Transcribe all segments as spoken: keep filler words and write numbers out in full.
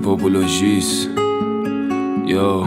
پاپولوژیس یا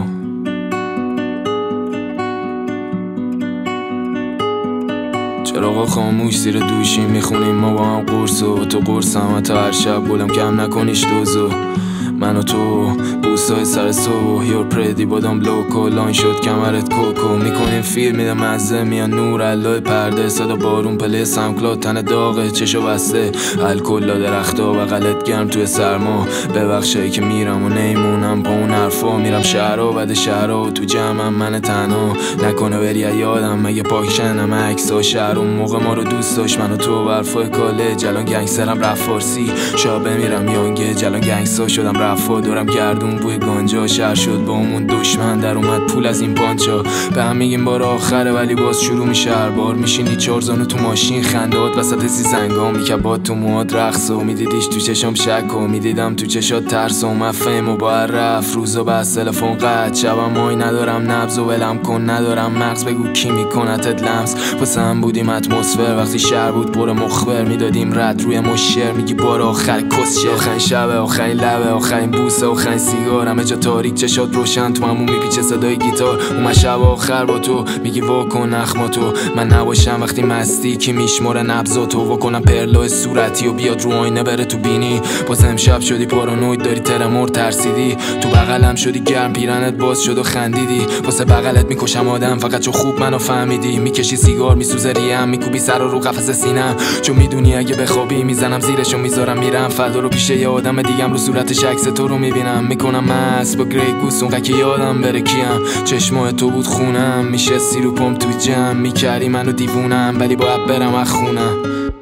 چراغا خاموش زیر دوشیم میخونیم ما با هم قرص و تو قرص هم تا هر شب گلم کم نکنیش دوزو من و تو بوسای سر سو یور پردی بادام لوکو لان شد کمرت کوکو میکنیم فیلم میده مزه میان نور علای پرده صدا بارون پله سمکلاد تن داغه چشو بسته الکل لا درختا بغلت گرم توی سرما ببخشایی که میرم و نیمونم با اون حرفا میرم شهرها بعد شهرها تو جمعم من تنها نکنه بری یادم مگه پاکشنم عکسا شهر اون موقع ما رو دوست داشت من و تو برفای کاله جلان گنگسترم رفت فارسی شا بمیرم یانگه جلان گنگستا شدم رفا دارم گردون بوی گانجا شهر شد با همون دشمن در اومد پول از این پانچا به هم میگیم بار آخره ولی باز شروع میشه هر بار میشینی چهار زانو تو ماشین خندهات وسط سیزنگا میکبات تو موهات رقص و میدیدیش تو چشام شک و میدیدم تو چشات ترس و مفهم و با هر رفت روزا بس تلفن قطع شبم مای ندارم نبض و ولم کن ندارم مغز بگو کی میکنتت لمس واسه هم بودیم اتمسفر وقتی شهر بود پر مخبر میدادیم رد روی مشر میگی بار آخر کسشه آخرین شب آخرین لبه آخرین بوسه آخرین سیگار همه جا تاریک چشات روشن تو همون میپیچه صدای گیتار اون شب آخر با تو میگی واکن اخماتو من نباشم وقتی مستی کی میشماره نبضاتو واکنم پرلو صورتی و بیاد رو آینه بره تو بینی باز امشب شدی پارانوید داری ترمور ترسیدی تو بغلم شدی گرم پیرنت باز شد و خندیدی واسه بغلت میکشم آدم فقط چون خوب منو فهمیدی میکشی سیگار میسوزه ریم میکوبی سر رو قفس سینم چون میدونی اگه بخوابی میزنم زیرشو میذارم میرم فردا رو پیش یه آدم دیگم رو صورتش عکس تو رو میبینم میکنم مست با گری گوس اون که یادم بره کیم چشمای تو بود خونم میشه سی رو پم تو جمع میکردی منو دیوونم ولی باید برم از خونم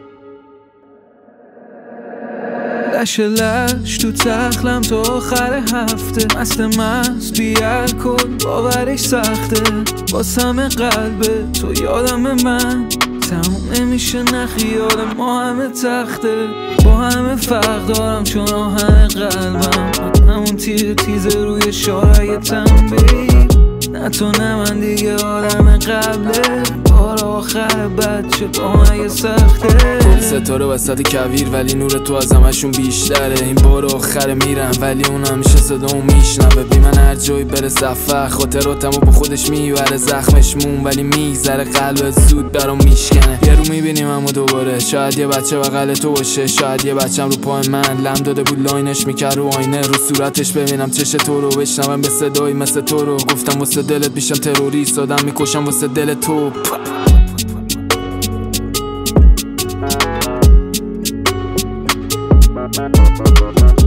لش لش تو تخلم تو آخر هفته مست مست بیار کن باورش سخته واسم قلب تو یادم من تموم نمیشه نخیال ما همه تخته با همه فرق دارم چون آهن قلبم همون تیر تیز روی شارع تنبیل نه تو نه من دیگه آدم قبله بار آخر بد شد آهنگ سخته ستاره وسط کویر ولی نور تو از همشون بیشتره این بار آخر میرم ولی اون همیشه صدامو میشنوه بی من هر جایی بره سفر خاطراتمو با خودش میبره زخمش مون ولی میگذره قلب زود برام میشکنه یه رو میبینیم اما دوباره شاید یه بچه بغل تو باشه شاید یه بچم رو پای من لم داده بود لاینش میکرد رو آینه رو صورتش ببینم چش تو رو بشنوم به صدایی مثل تو رو گفتم واسه دلت میشم تروریست آدم میکشم واسه دل تو